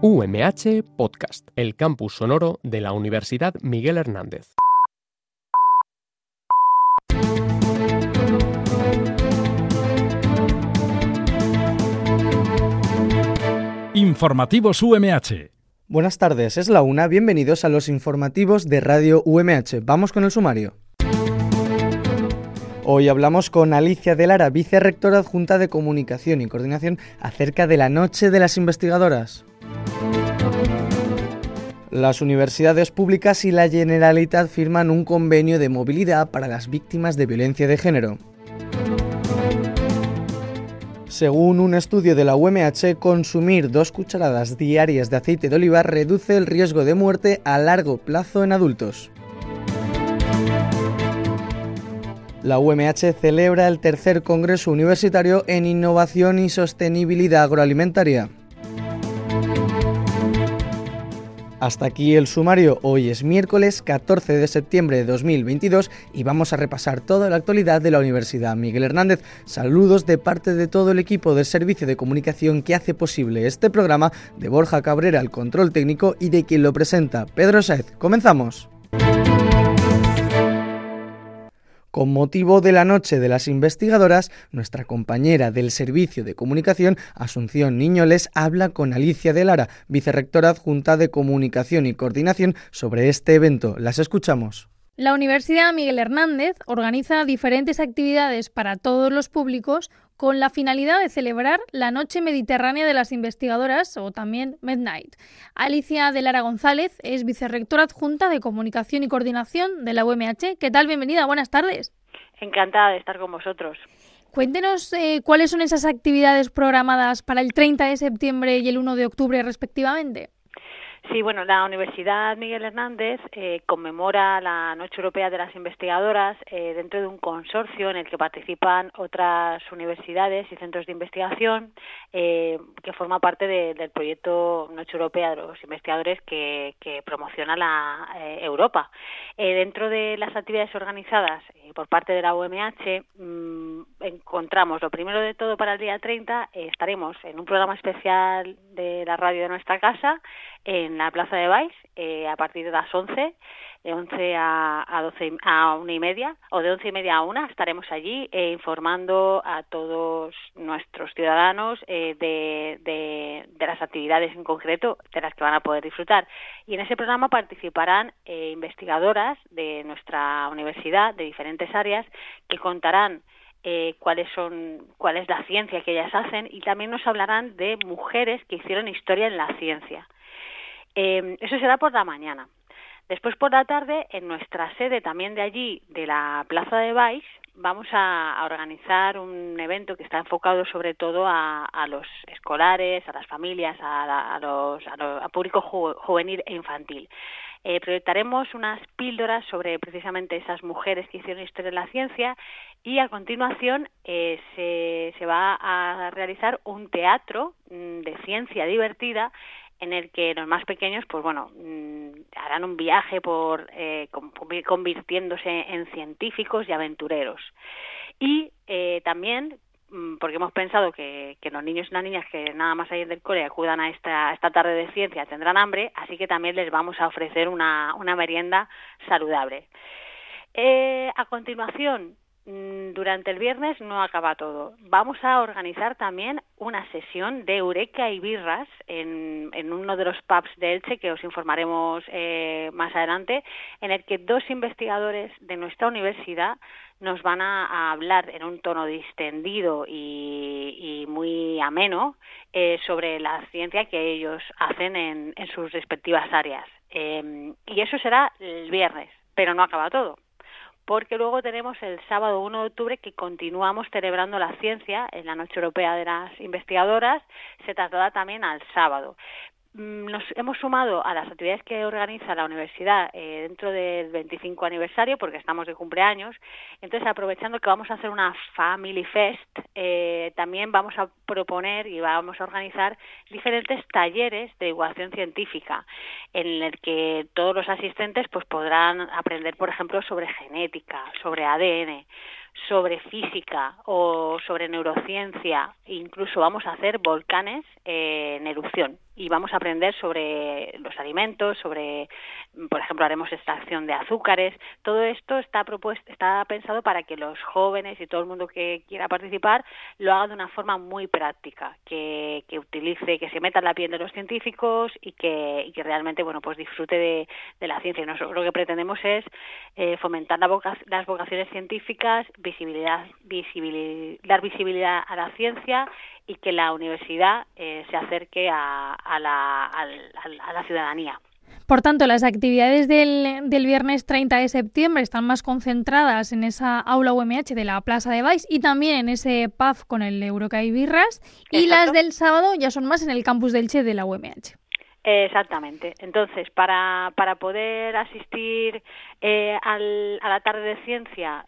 UMH Podcast, el campus sonoro de la Universidad Miguel Hernández. Informativos UMH. Buenas tardes, es la 1, bienvenidos a los informativos de Radio UMH. Vamos con el sumario. Hoy hablamos con Alicia de Lara, vicerrectora adjunta de Comunicación y Coordinación, acerca de la Noche de las Investigadoras. Las universidades públicas y la Generalitat firman un convenio de movilidad para las víctimas de violencia de género. Según un estudio de la UMH, consumir 2 cucharadas diarias de aceite de oliva reduce el riesgo de muerte a largo plazo en adultos. La UMH celebra el tercer Congreso Universitario en Innovación y Sostenibilidad Agroalimentaria. Hasta aquí el sumario. Hoy es miércoles 14 de septiembre de 2022 y vamos a repasar toda la actualidad de la Universidad Miguel Hernández. Saludos de parte de todo el equipo del Servicio de Comunicación que hace posible este programa, de Borja Cabrera al control técnico y de quien lo presenta, Pedro Sáez. ¡Comenzamos! Con motivo de la Noche de las Investigadoras, nuestra compañera del Servicio de Comunicación, Asunción Niñoles, habla con Alicia de Lara, vicerrectora adjunta de Comunicación y Coordinación, sobre este evento. Las escuchamos. La Universidad Miguel Hernández organiza diferentes actividades para todos los públicos con la finalidad de celebrar la Noche Mediterránea de las Investigadoras, o también Midnight. Alicia de Lara González es vicerrectora adjunta de Comunicación y Coordinación de la UMH. ¿Qué tal? Bienvenida, buenas tardes. Encantada de estar con vosotros. Cuéntenos cuáles son esas actividades programadas para el 30 de septiembre y el 1 de octubre respectivamente. Sí, bueno, la Universidad Miguel Hernández conmemora la Noche Europea de las Investigadoras dentro de un consorcio en el que participan otras universidades y centros de investigación que forma parte del proyecto Noche Europea de los Investigadores que promociona la Europa. Dentro de las actividades organizadas por parte de la UMH encontramos, lo primero de todo, para el día 30 estaremos en un programa especial de la radio de nuestra casa en la Plaza de Baix a partir de las 11, de 11 a 12 a 1:30, o de 11:30 a 1 estaremos allí informando a todos nuestros ciudadanos de las actividades en concreto de las que van a poder disfrutar. Y en ese programa participarán investigadoras de nuestra universidad de diferentes áreas que contarán cuál es la ciencia que ellas hacen, y también nos hablarán de mujeres que hicieron historia en la ciencia. Eso será por la mañana. Después, por la tarde, en nuestra sede también de allí, de la Plaza de Baix, vamos a organizar un evento que está enfocado sobre todo a los escolares, a las familias, a público juvenil e infantil. Proyectaremos unas píldoras sobre precisamente esas mujeres que hicieron historia en la ciencia, y a continuación se va a realizar un teatro de ciencia divertida en el que los más pequeños harán un viaje convirtiéndose en científicos y aventureros. Y también, porque hemos pensado que los niños y las niñas que nada más salir del cole acudan a esta tarde de ciencia tendrán hambre, así que también les vamos a ofrecer una merienda saludable. A continuación, durante el viernes no acaba todo. Vamos a organizar también una sesión de Eureka y birras en uno de los pubs de Elche, que os informaremos más adelante, en el que 2 investigadores de nuestra universidad nos van a hablar en un tono distendido y muy ameno sobre la ciencia que ellos hacen en sus respectivas áreas. Y eso será el viernes, pero no acaba todo, porque luego tenemos el sábado 1 de octubre que continuamos celebrando la ciencia en la Noche Europea de las Investigadoras. Se traslada también al sábado. Nos hemos sumado a las actividades que organiza la universidad dentro del 25 aniversario, porque estamos de cumpleaños. Entonces, aprovechando que vamos a hacer una Family Fest, también vamos a proponer y vamos a organizar diferentes talleres de divulgación científica, en el que todos los asistentes podrán aprender, por ejemplo, sobre genética, sobre ADN, sobre física o sobre neurociencia, incluso vamos a hacer volcanes en erupción y vamos a aprender sobre los alimentos, sobre, por ejemplo, haremos extracción de azúcares. Todo esto está pensado para que los jóvenes y todo el mundo que quiera participar lo haga de una forma muy práctica, que utilice, que se meta en la piel de los científicos y que realmente, bueno, pues disfrute de la ciencia. Y nosotros lo que pretendemos es fomentar las vocaciones científicas, dar visibilidad a la ciencia y que la universidad se acerque a la ciudadanía. Por tanto, las actividades del viernes 30 de septiembre están más concentradas en esa aula UMH de la Plaza de Baix y también en ese pub con el Euroca y birras. Y las del sábado ya son más en el campus de Elche de la UMH. Exactamente. Entonces, para poder asistir a la tarde de ciencia,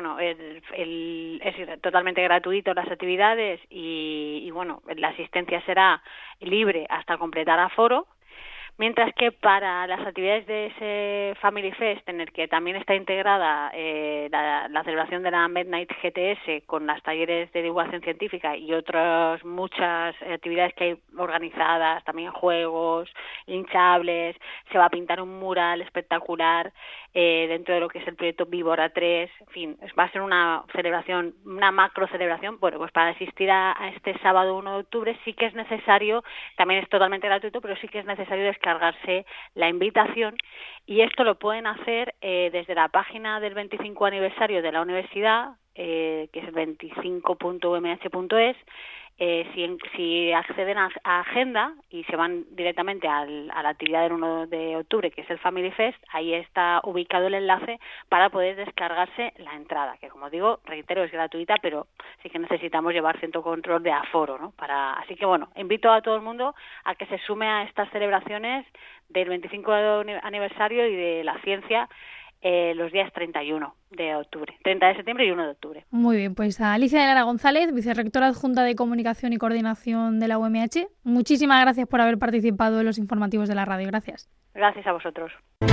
es totalmente gratuito las actividades y bueno, la asistencia será libre hasta completar aforo. Mientras que para las actividades de ese Family Fest, en el que también está integrada la celebración de la Midnight GTS con las talleres de divulgación científica y otras muchas actividades que hay organizadas, también juegos, hinchables, se va a pintar un mural espectacular dentro de lo que es el proyecto Víbora 3, en fin, va a ser una celebración, una macro celebración. Bueno, pues para asistir a este sábado 1 de octubre sí que es necesario, también es totalmente gratuito, pero sí que es necesario descargarse la invitación y esto lo pueden hacer desde la página del 25 aniversario de la universidad, que es 25.umh.es. Si acceden a agenda y se van directamente a la actividad del 1 de octubre, que es el Family Fest, ahí está ubicado el enlace para poder descargarse la entrada, que como digo, reitero, es gratuita, pero sí que necesitamos llevar cierto control de aforo, ¿no? Así que bueno, invito a todo el mundo a que se sume a estas celebraciones del 25 aniversario y de la ciencia, los días 31 de octubre, 30 de septiembre y 1 de octubre. Muy bien, pues a Alicia de Lara González, vicerrectora adjunta de Comunicación y Coordinación de la UMH, muchísimas gracias por haber participado en los informativos de la radio. Gracias. Gracias a vosotros.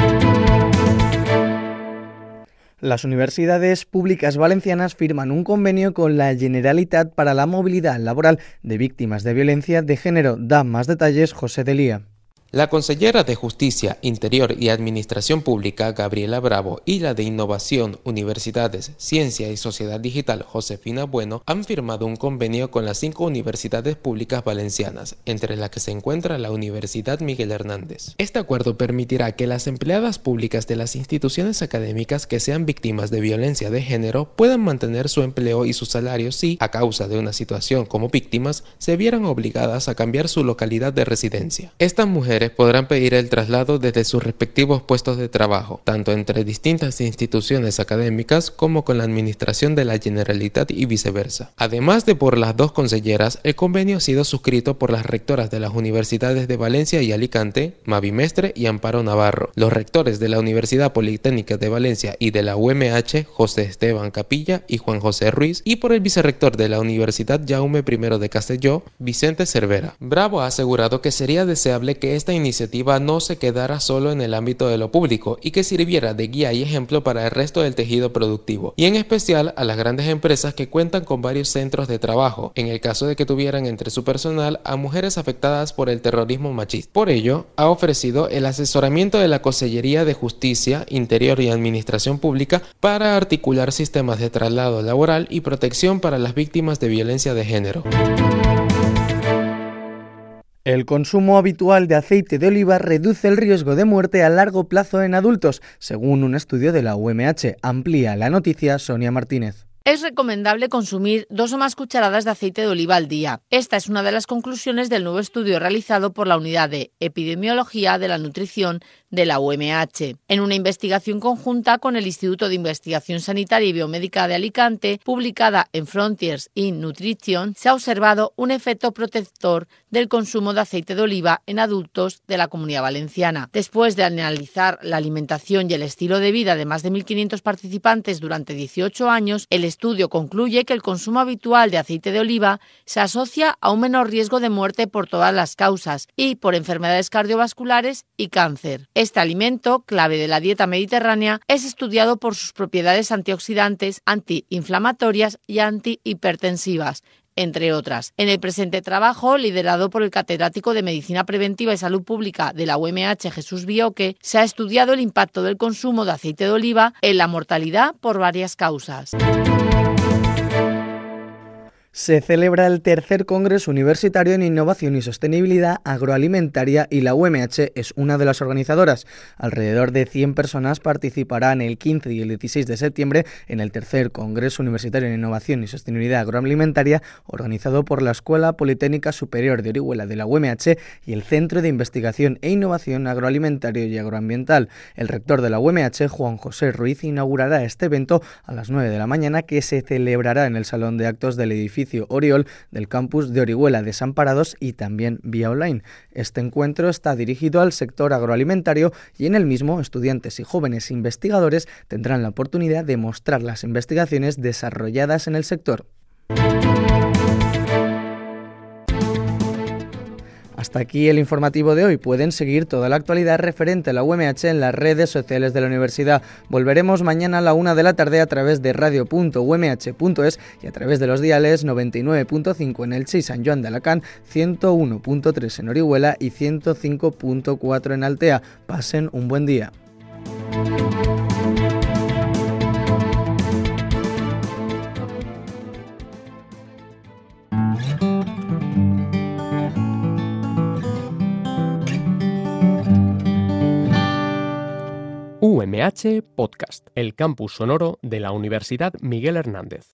Las universidades públicas valencianas firman un convenio con la Generalitat para la movilidad laboral de víctimas de violencia de género. Da más detalles José Delía. La consellera de Justicia, Interior y Administración Pública, Gabriela Bravo, y la de Innovación, Universidades, Ciencia y Sociedad Digital, Josefina Bueno, han firmado un convenio con las 5 universidades públicas valencianas, entre las que se encuentra la Universidad Miguel Hernández. Este acuerdo permitirá que las empleadas públicas de las instituciones académicas que sean víctimas de violencia de género puedan mantener su empleo y su salario si, a causa de una situación como víctimas, se vieran obligadas a cambiar su localidad de residencia. Estas mujeres podrán pedir el traslado desde sus respectivos puestos de trabajo, tanto entre distintas instituciones académicas como con la administración de la Generalitat y viceversa. Además de por las 2 conselleras, el convenio ha sido suscrito por las rectoras de las universidades de Valencia y Alicante, Mavi Mestre y Amparo Navarro, los rectores de la Universidad Politécnica de Valencia y de la UMH, José Esteban Capilla y Juan José Ruiz, y por el vicerrector de la Universidad Jaume I de Castelló, Vicente Cervera. Bravo ha asegurado que sería deseable que esta iniciativa no se quedara solo en el ámbito de lo público y que sirviera de guía y ejemplo para el resto del tejido productivo, y en especial a las grandes empresas que cuentan con varios centros de trabajo, en el caso de que tuvieran entre su personal a mujeres afectadas por el terrorismo machista. Por ello, ha ofrecido el asesoramiento de la Consellería de Justicia, Interior y Administración Pública para articular sistemas de traslado laboral y protección para las víctimas de violencia de género. El consumo habitual de aceite de oliva reduce el riesgo de muerte a largo plazo en adultos, según un estudio de la UMH. Amplía la noticia Sonia Martínez. Es recomendable consumir 2 o más cucharadas de aceite de oliva al día. Esta es una de las conclusiones del nuevo estudio realizado por la Unidad de Epidemiología de la Nutrición de la UMH. En una investigación conjunta con el Instituto de Investigación Sanitaria y Biomédica de Alicante, publicada en Frontiers in Nutrition, se ha observado un efecto protector del consumo de aceite de oliva en adultos de la Comunidad Valenciana. Después de analizar la alimentación y el estilo de vida de más de 1.500 participantes durante 18 años, el estudio concluye que el consumo habitual de aceite de oliva se asocia a un menor riesgo de muerte por todas las causas y por enfermedades cardiovasculares y cáncer. Este alimento, clave de la dieta mediterránea, es estudiado por sus propiedades antioxidantes, antiinflamatorias y antihipertensivas, entre otras. En el presente trabajo, liderado por el catedrático de Medicina Preventiva y Salud Pública de la UMH, Jesús Bioque, se ha estudiado el impacto del consumo de aceite de oliva en la mortalidad por varias causas. Se celebra el tercer Congreso Universitario en Innovación y Sostenibilidad Agroalimentaria y la UMH es una de las organizadoras. Alrededor de 100 personas participarán el 15 y el 16 de septiembre en el tercer Congreso Universitario en Innovación y Sostenibilidad Agroalimentaria organizado por la Escuela Politécnica Superior de Orihuela de la UMH y el Centro de Investigación e Innovación Agroalimentario y Agroambiental. El rector de la UMH, Juan José Ruiz, inaugurará este evento a las 9 de la mañana que se celebrará en el Salón de Actos del edificio Oriol del campus de Orihuela Desamparados y también vía online. Este encuentro está dirigido al sector agroalimentario y en el mismo estudiantes y jóvenes investigadores tendrán la oportunidad de mostrar las investigaciones desarrolladas en el sector. Hasta aquí el informativo de hoy. Pueden seguir toda la actualidad referente a la UMH en las redes sociales de la universidad. Volveremos mañana a la 1 de la tarde a través de radio.umh.es y a través de los diales 99.5 en Elche y San Joan de Alacant, 101.3 en Orihuela y 105.4 en Altea. Pasen un buen día. UMH Podcast, el campus sonoro de la Universidad Miguel Hernández.